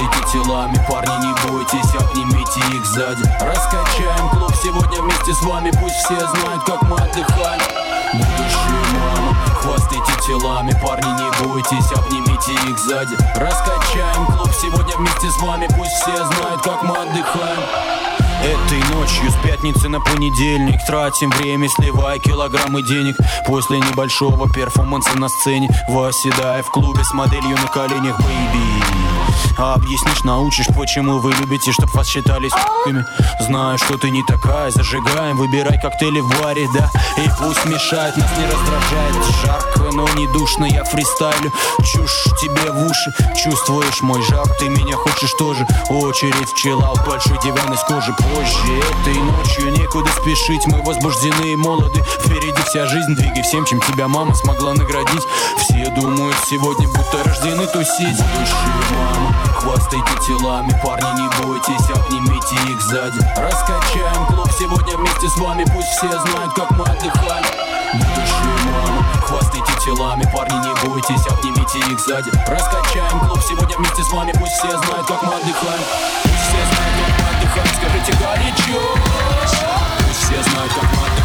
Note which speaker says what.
Speaker 1: Хвастайте телами, парни, не бойтесь, обнимите их сзади. Раскачаем клуб сегодня вместе с вами, пусть все знают, как мы отдыхаем. Будущие мамы, хвастайте телами, парни, не бойтесь, обнимите их сзади. Раскачаем клуб сегодня вместе с вами, пусть все знают, как мы отдыхаем. Этой ночью с пятницы на понедельник тратим время, сливая килограммы денег. После небольшого перформанса на сцене восседая в клубе с моделью на коленях, бэйби. А объяснишь, научишь, почему вы любите, чтоб вас считали с***ками. Знаю, что ты не такая, зажигаем, выбирай коктейли в баре, да. И пусть мешает, нас не раздражает. Жарко, но не душно, я фристайлю. Чушь тебе в уши, чувствуешь мой жар, ты меня хочешь тоже. Очередь в чиллаут, большой диван из кожи. Позже этой ночью некуда спешить, мы возбуждены и молоды. Впереди вся жизнь, двигай всем, чем тебя мама смогла наградить. Все думают сегодня, будто рождены тусить. Будущие мамы, хвастайте телами, парни, не бойтесь, обнимите их сзади. Раскачаем клуб сегодня вместе с вами, пусть все знают, как мы отдыхали. Будущие мамы, хвастайте телами, парни, не бойтесь, обнимите их сзади. Раскачаем клуб сегодня вместе с вами, пусть все знают, как мы отдыхаем. Пусть все знают, как мы отдыхаем, скажите горячо. Пусть все знают, как мы отдыхаем.